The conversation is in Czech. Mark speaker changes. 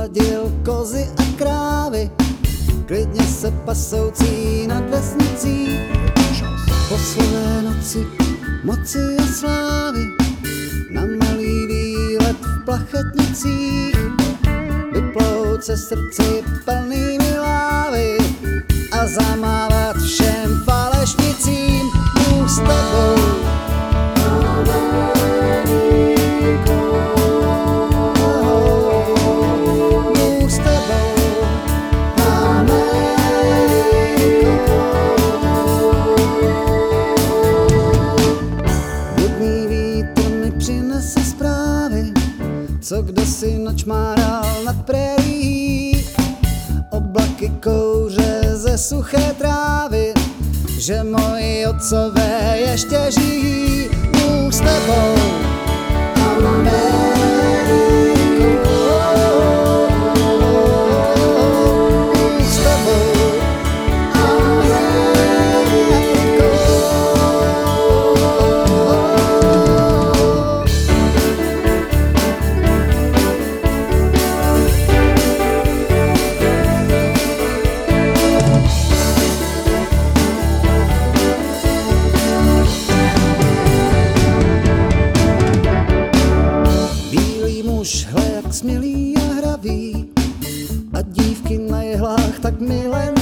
Speaker 1: vyladil kozy a krávy, klidně se pasoucí nad vesnicí. Po své noci moci a slávy na malý výlet v Plachetnicích vyplout se srdci plnými lávy a zamávat všem falešnicím. Bůh s tebou, Bůh s tebou, Budný vítr mi přinese zprávy, co kdosi načmáral nad prérií. Oblaky kouře ze suché trávy, že moji otcové ještě žijí. Bůh s tebou, Ameriko, Bůh s tebou, Ameriko. Hle, jak smělý a hravý, a dívky na jehlách tak milé